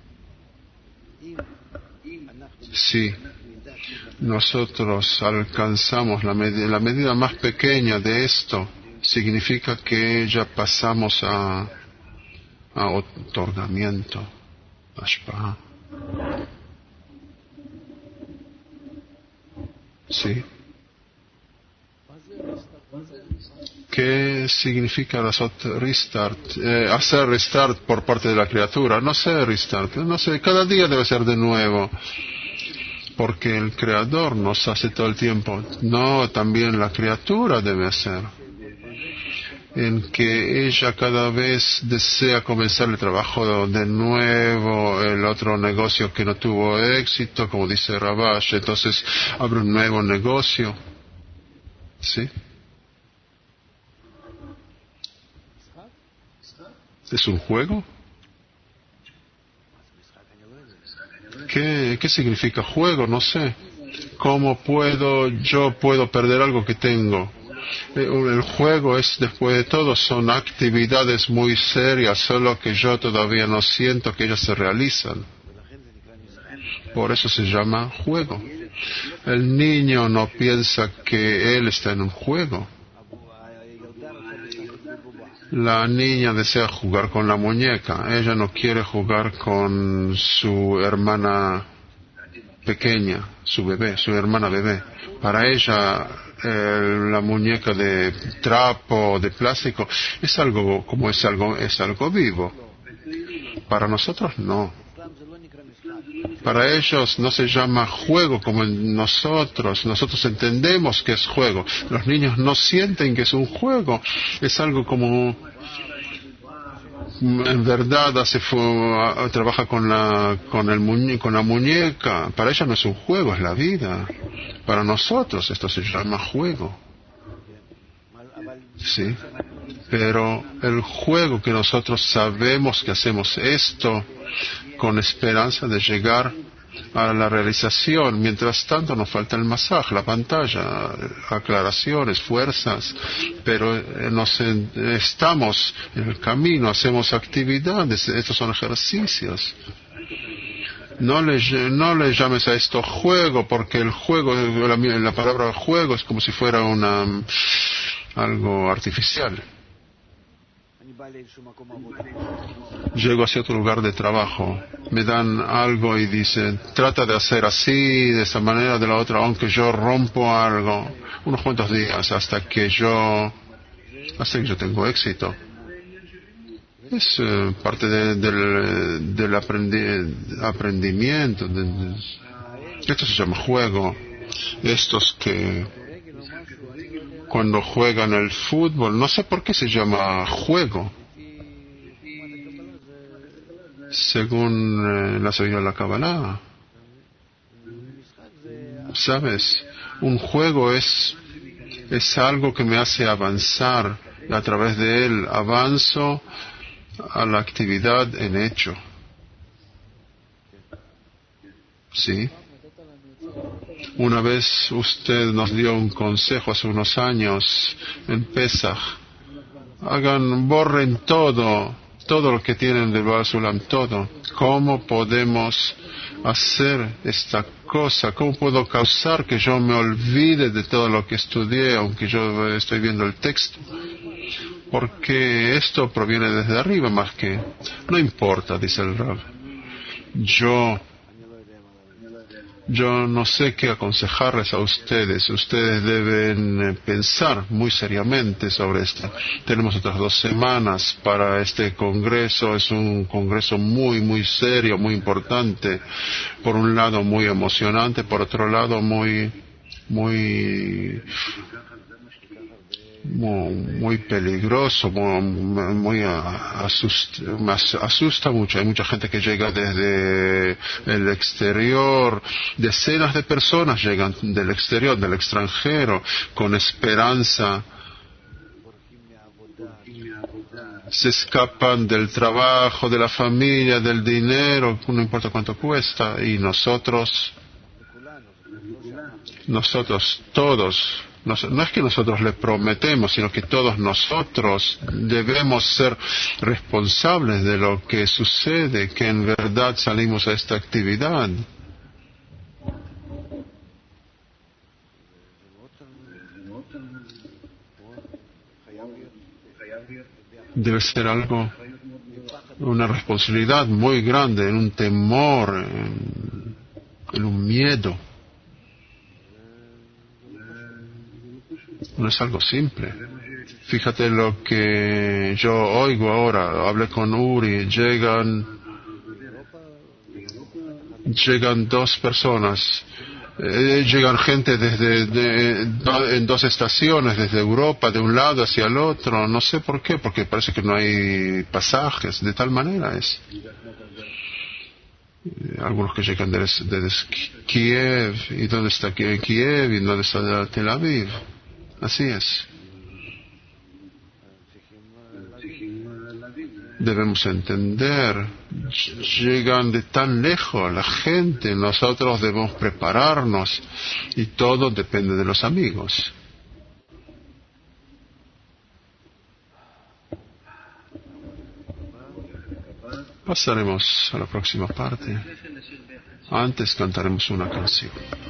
Si nosotros alcanzamos la medida más pequeña de esto, significa que ya pasamos a otorgamiento, ashpa. Sí. ¿Qué significa hacer restart por parte de la criatura? No sé restart, no sé, cada día debe ser de nuevo. Porque el Creador nos hace todo el tiempo. No, también la criatura debe hacer. En que ella cada vez desea comenzar el trabajo de nuevo, el otro negocio que no tuvo éxito, como dice Rabash, entonces abre un nuevo negocio. ¿Sí? ¿Es un juego? ¿Qué significa juego? No sé. ¿Cómo yo puedo perder algo que tengo? El juego es, después de todo, son actividades muy serias, solo que yo todavía no siento que ellas se realizan. Por eso se llama juego. El niño no piensa que él está en un juego. La niña desea jugar con la muñeca. Ella no quiere jugar con su hermana pequeña, su hermana bebé. Para ella, la muñeca de trapo, de plástico, es algo vivo. Para nosotros no. Para ellos no se llama juego como nosotros. Nosotros entendemos que es juego. Los niños no sienten que es un juego. Es algo como, en verdad, trabaja con la muñeca. Para ella no es un juego, es la vida. Para nosotros esto se llama juego. Sí. Pero el juego que nosotros sabemos que hacemos esto con esperanza de llegar a la realización. Mientras tanto nos falta el masaje, la pantalla, aclaraciones, fuerzas, pero estamos en el camino, hacemos actividades, estos son ejercicios. No le llames a esto juego, porque el juego, la palabra juego es como si fuera algo artificial. Llego hacia otro lugar de trabajo, me dan algo y dicen, trata de hacer así, de esa manera, de la otra, aunque yo rompo algo, unos cuantos días hasta que yo tengo éxito. Es parte del aprendimiento. Esto se llama juego. Estos que cuando juegan el fútbol, no sé por qué se llama juego. Según la sabiduría de la Kabbalah, ¿sabes? Un juego es algo que me hace avanzar. A través de él avanzo a la actividad en hecho. ¿Sí? Una vez usted nos dio un consejo hace unos años en Pesach. Borren todo lo que tienen del Baal Sulam, todo. ¿Cómo podemos hacer esta cosa? ¿Cómo puedo causar que yo me olvide de todo lo que estudié, aunque yo estoy viendo el texto? Porque esto proviene desde arriba más que... No importa, dice el Rab. Yo no sé qué aconsejarles a ustedes. Ustedes deben pensar muy seriamente sobre esto. Tenemos otras 2 semanas para este congreso. Es un congreso muy, muy serio, muy importante. Por un lado muy emocionante, por otro lado muy peligroso, me asusta mucho. Hay mucha gente que llega desde el exterior, decenas de personas llegan del exterior, del extranjero, con esperanza. Se escapan del trabajo, de la familia, del dinero, no importa cuánto cuesta, y nosotros todos, no es que nosotros le prometemos, sino que todos nosotros debemos ser responsables de lo que sucede, que en verdad salimos a esta actividad. Debe ser algo, una responsabilidad muy grande, en un temor, en un miedo. No es algo simple. Fíjate lo que yo oigo ahora. Hablé con Uri. Llegan 2 personas. Llegan gente en 2 estaciones, desde Europa, de un lado hacia el otro. No sé por qué, porque parece que no hay pasajes. De tal manera es. Algunos que llegan desde Kiev. ¿Y dónde está Kiev? ¿Y dónde está Tel Aviv? Así es. Debemos entender, llegan de tan lejos la gente, nosotros debemos prepararnos y todo depende de los amigos. Pasaremos a la próxima parte. Antes cantaremos una canción.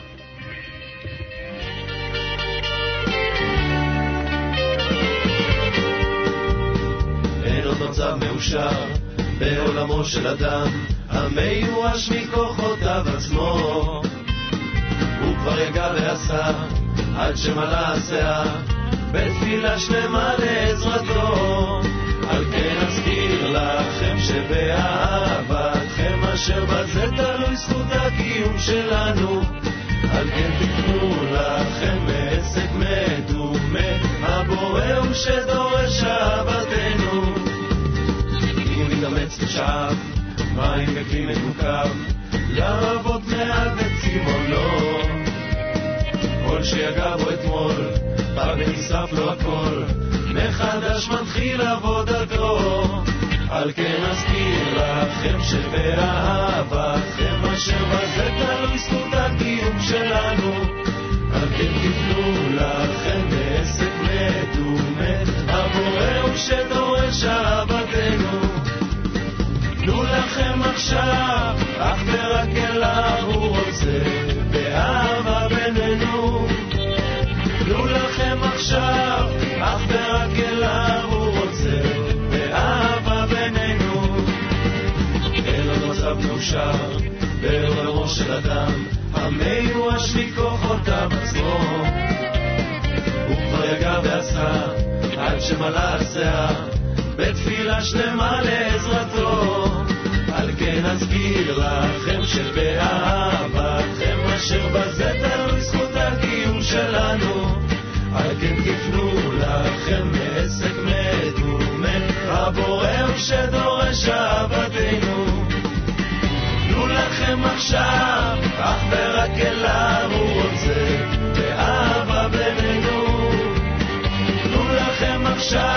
מצב מאושר בעולמו של אדם המיואש מכוחותיו עצמו הוא כבר יגע ועשה עד שמלא הסאה בתפילה שלמה לעזרתו על כן אזכיר לכם שבאהבתכם אשר בזה תלוי זכות הקיום שלנו על כן תקנו לכם מעסק מדומה הבורא הוא שדורש אהבתנו מתאמץ ושאף מים וכלי מתוקף לרבות מעט וצימונו כל שיגע בו אתמול בא ונשרף לו הכל מחדש מתחיל עבודתו על כן אזכיר לכם שבאהבתכם אשר בזה תלוי זכות הקיום שלנו על כן תפנו לכם בעסק מדומה הבורא הוא שדורש אהבתנו תנו לכם עכשיו, אך ורק אליו הוא רוצה, באהבה בינינו. תנו לכם עכשיו, אך ורק אליו הוא רוצה, באהבה בינינו. אין עוד מצב מאושר, בעולמו של אדם, המיואש מכוחותיו עצמו. הוא כבר יגע ועשה, עד שמלא הסאה, בתפילה שלמה לעזרתו. על כן אזכיר לכם שבאהבתכם אשר בזה תלוי זכות הקיום שלנו. על כן תפנו לכם מעסק מדומה, הבורא הוא שדורש אהבתנו. תנו לכם עכשיו, אך ורק אליו הוא רוצה, באהבה בינינו. תנו לכם עכשיו